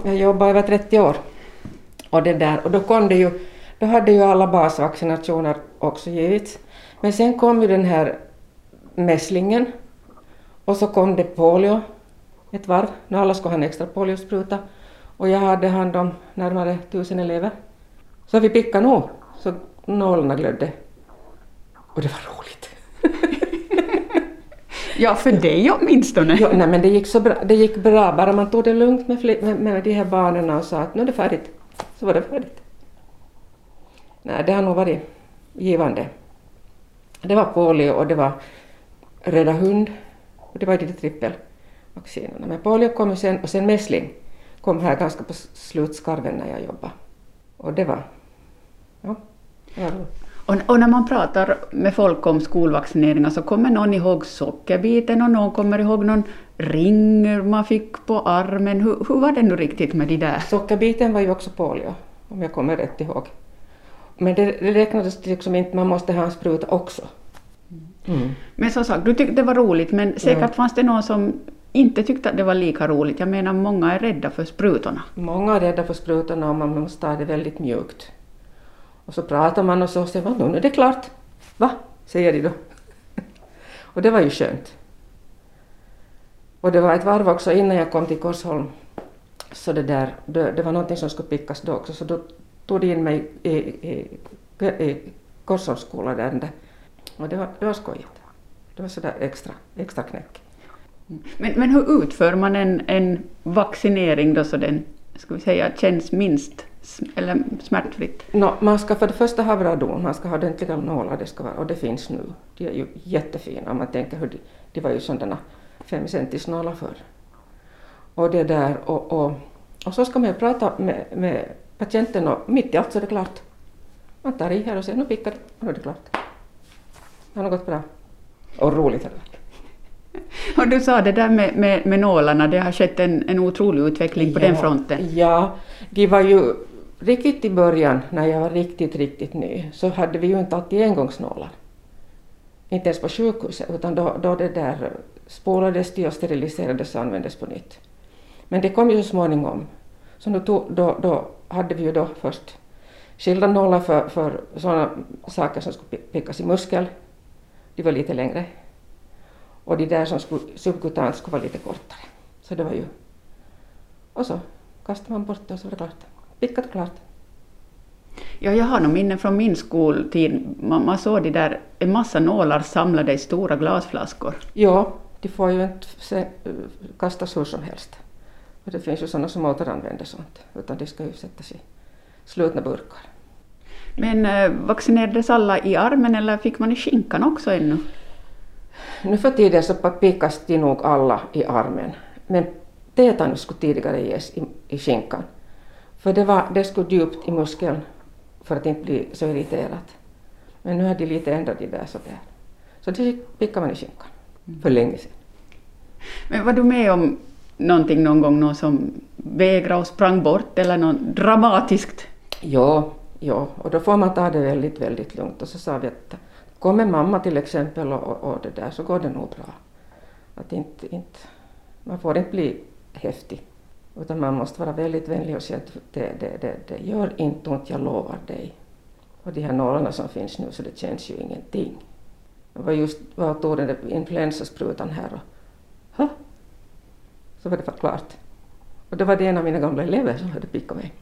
Jag jobbade över 30 år. Och då hade ju alla basvaccinationer också givits. Men sen kom ju den här mässlingen. Och så kom det polio ett varv. När alla skulle ha en extra poliospruta. Och jag hade hand om närmare 1000 elever. Så vi pickade nog. Så nålarna glödde. Och det var roligt. Ja, för dig åtminstone. Ja, nej, men det gick så bra. Det gick bra. Bara man tog det lugnt med de här barnen och sa att nu är det färdigt. Så var det färdigt. Nej, det har nog varit givande. Det var polio och det var rädda hund. Och det var de trippelvaccinerna. Men polio kom ju sen och sen mässling kom här ganska på slutskarven när jag jobbade. Och det var roligt. Och när man pratar med folk om skolvaccineringar så kommer någon ihåg sockerbiten och någon kommer ihåg någon ring man fick på armen. Hur var det nu riktigt med de där? Sockerbiten var ju också polio, om jag kommer rätt ihåg. Men det räknades liksom inte, man måste ha en spruta också. Mm. Men som sagt, du tyckte det var roligt, men säkert fanns det någon som inte tyckte att det var lika roligt. Jag menar, många är rädda för sprutorna. Många är rädda för sprutorna och man måste ha det väldigt mjukt. Och så pratar man och så säger man, nu är det klart. Va? Säger de då. Och det var ju skönt. Och det var ett varv också innan jag kom till Korsholm. Så det var någonting som skulle pickas då också. Så då tog de in mig i Korsholmsskolan där. Och det var skojigt. Det var sådär extra knäck. Men hur utför man en vaccinering då så den, ska vi säga, känns minst eller smärtfritt? Man ska för det första ha bra don, man ska ha ordentliga nålar, och det finns nu. De är ju jättefina om man tänker hur de var ju sådana 5 centis nålar förr. Och det där, och så ska man ju prata med patienten och mitt i allt så är det klart. Man tar i här och säger, nu pickar det, nu är det klart. Det har gått bra. Och roligt har det varit. Och du sa det där med nålarna, det har skett en otrolig utveckling på den fronten. Ja, de var ju riktigt i början när jag var riktigt ny så hade vi ju inte alltid engångsnålar. Inte ens på sjukhuset utan då det där spolades de och steriliserades och användes på nytt. Men det kom ju så småningom. Så då hade vi ju då först skilda nålar för sådana saker som skulle pickas i muskel. De var lite längre. Och de där som subkutant skulle vara lite kortare. Så det var ju... Och så kastade man bort det och så var det klart. Pickat klart. Ja, jag har nog minnen från min skoltid. Man såg de där en massa nålar samlade i stora glasflaskor. Ja, de får ju inte kastas hur som helst. Och det finns ju sådana som återanvänder sånt. Utan de ska ju sättas i slutna burkar. Men vaccinerades alla i armen eller fick man i skinkan också ännu? Nu för tiden så pickas de nog alla i armen. Men tetanus skulle tidigare ges i skinkan. För det skulle djupt i muskeln för att inte bli så irriterat. Men nu har de lite ändrat det där sådär. Så det pickar man i skinkan för länge sedan. Men var du med om någonting någon gång, någon som vägrade och sprang bort eller något dramatiskt? Ja, och då får man ta det väldigt, väldigt lugnt. Och så sa vi att kommer mamma till exempel och det där så går det nog bra. Att man får inte bli häftig. Utan man måste vara väldigt vänlig och säga att det gör inte ont, jag lovar dig. Och de här nålarna som finns nu så det känns ju ingenting. Jag var just tog den där influensasprutan här och så var det klart. Och det var det en av mina gamla elever som hade pickat mig.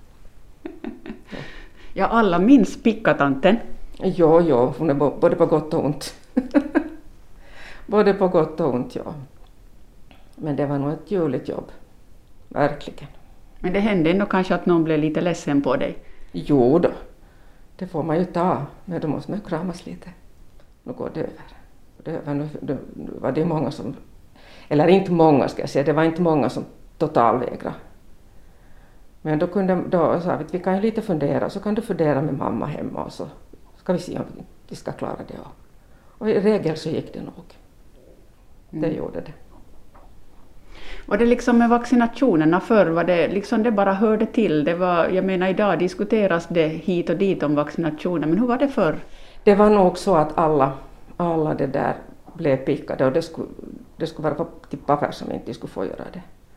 Ja, alla minns pickatanten. Jo, hon är både på gott och ont. Både på gott och ont, ja. Men det var nog ett ljuvligt jobb. Verkligen. Men det hände ändå kanske att någon blev lite ledsen på dig? Jo då. Det får man ju ta. Men då måste man kramas lite. Nu går det över. Nu var det många som... Eller inte många ska jag säga. Det var inte många som totalvägrade. Men då sa vi att vi kan ju lite fundera. Så kan du fundera med mamma hemma och så ska vi se om vi ska klara det. Och i regel så gick det nog. Det gjorde det. Var det liksom med vaccinationerna förr, var det liksom det bara hörde till? Det var, jag menar idag diskuteras det hit och dit om vaccinationer, men hur var det förr? Det var nog så att alla det där blev pickade och det skulle vara till papper som inte skulle få göra det.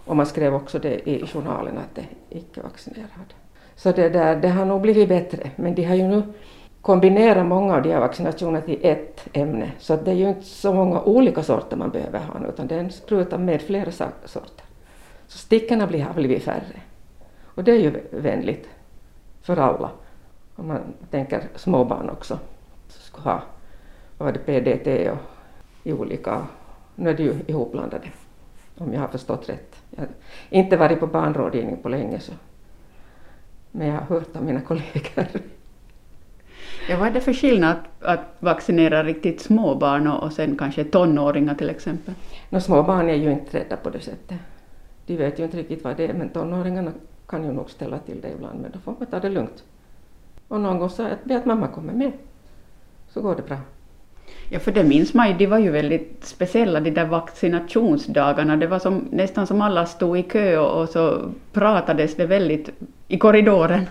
Och man skrev också det i journalen att det är icke-vaccinerad. Så det har nog blivit bättre. Men de har ju nu kombinerat många av de här vaccinationerna till ett ämne. Så att det är ju inte så många olika sorter man behöver ha nu, utan det är en spruta med flera sorter. Så stickorna har blivit färre. Och det är ju vänligt för alla. Om man tänker småbarn också. Så ska ha PDT och i olika, nu är det ju ihopblandade. Om jag har förstått rätt. Jag har inte varit på barnrådgivning på länge så. Men jag har hört av mina kollegor. Ja, vad är det för skillnad att vaccinera riktigt små barn och sen kanske tonåringar till exempel? Små barn är ju inte rädda på det sättet. De vet ju inte riktigt vad det är, men tonåringarna kan ju nog ställa till det ibland, men då får man ta det lugnt. Och någon gång så att mamma kommer med, så går det bra. Ja, för det minns man ju, de var ju väldigt speciella, de där vaccinationsdagarna. Det var nästan som alla stod i kö och så pratades det väldigt i korridoren.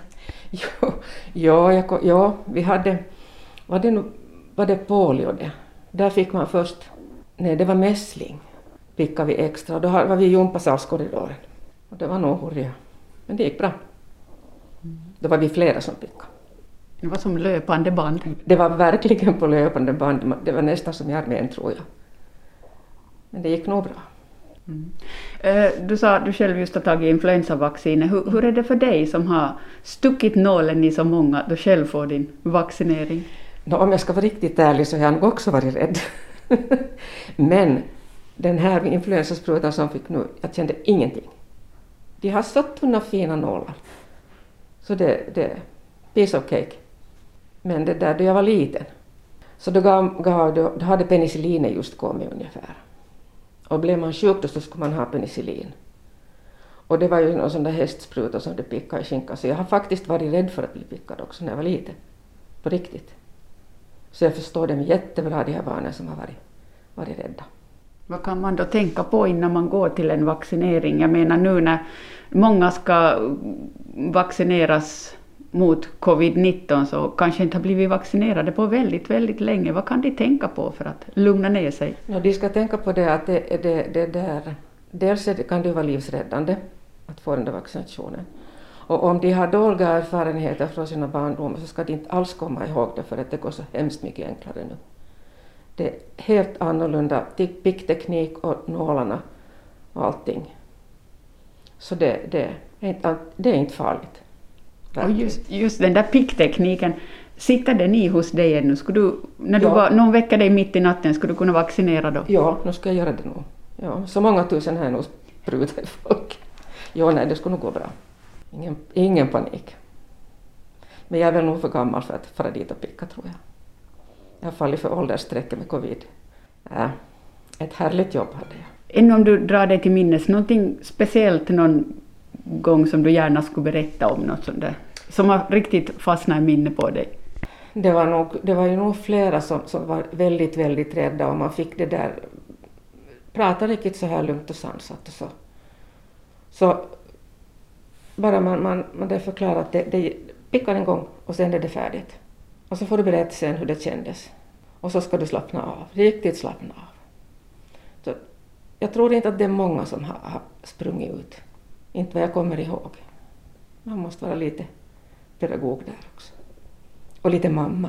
Ja, vi hade, var det polio det? Där fick man först, nej det var mässling, pickade vi extra. Då var vi i gympasalskorridoren. Och det var nog hurriga. Men det gick bra. Då var vi flera som pickade. Det var som löpande band. Det var verkligen på löpande band. Det var nästan som i armén tror jag. Men det gick nog bra. Mm. Du sa att du själv just har tagit influensavacciner. Hur är det för dig som har stuckit nålen i så många att du själv får din vaccinering? Om jag ska vara riktigt ärlig så har jag nog också varit rädd. Men den här influensasprutan som fick nu, jag kände ingenting. De har så tunna fina nålar. Så det är piece of cake. Men det där då jag var liten. Så då hade penicillinet just kommit ungefär. Och blev man sjuk då så skulle man ha penicillin. Och det var ju någon sån där hästspruta som det pickade i skinkan. Så jag har faktiskt varit rädd för att bli pickad också när jag var liten. På riktigt. Så jag förstår dem jättebra, de här barnen som har varit rädda. Vad kan man då tänka på innan man går till en vaccinering? Jag menar nu när många ska vaccineras mot covid-19 så kanske inte har blivit vaccinerade på väldigt, väldigt länge. Vad kan de tänka på för att lugna ner sig? Ja, de ska tänka på det att det där, dels kan det vara livsräddande att få den där vaccinationen. Och om de har dåliga erfarenheter från sina barndom så ska de inte alls komma ihåg det för att det går så hemskt mycket enklare nu. Det är helt annorlunda pickteknik och nålarna och allting. Så det är inte farligt. Och just den där picktekniken, sitter den i hos dig ännu? Någon vecka dig mitt i natten, skulle du kunna vaccinera då? Ja, nu ska jag göra det nog. Ja, så många tusen här nu sprutar folk. Ja, nej, det skulle nog gå bra. Ingen panik. Men jag är väl nog för gammal för att fara dit och picka, tror jag. Jag har fallit för åldersstrecket med covid. Ett härligt jobb hade jag. Än om du drar dig till minnes någonting speciellt någon gång som du gärna skulle berätta om, något sånt där, som har riktigt fastnat i minne på dig? Det var ju nog flera som var väldigt, väldigt rädda och man fick det där, prata riktigt så här lugnt och sansat och så. Så bara man det förklarar att det pickar en gång och sen är det färdigt. Och så får du berätta sen hur det kändes. Och så ska du slappna av, riktigt slappna av. Så jag tror inte att det är många som har sprungit ut. Inte vad jag kommer ihåg. Man måste vara lite pedagog där också. Och lite mamma.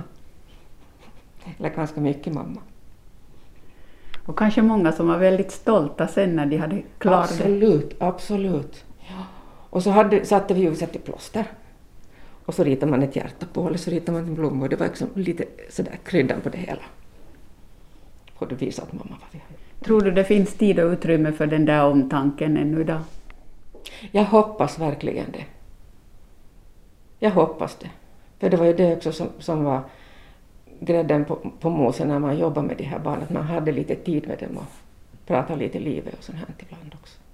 Eller ganska mycket mamma. Och kanske många som var väldigt stolta sen när de hade klarat det. Absolut. Ja. Och så satte vi ljuset i plåster. Och så ritade man ett hjärta på eller så ritade man en blomma. Och det var liksom lite sådär kryddan på det hela. Och det visade att mamma var vi. Tror du det finns tid och utrymme för den där omtanken ännu idag? Jag hoppas verkligen det. Jag hoppas det. För det var ju det också som var grädden på mosen när man jobbar med de här barnen. Att man hade lite tid med dem och pratade lite livet och sånt här ibland också.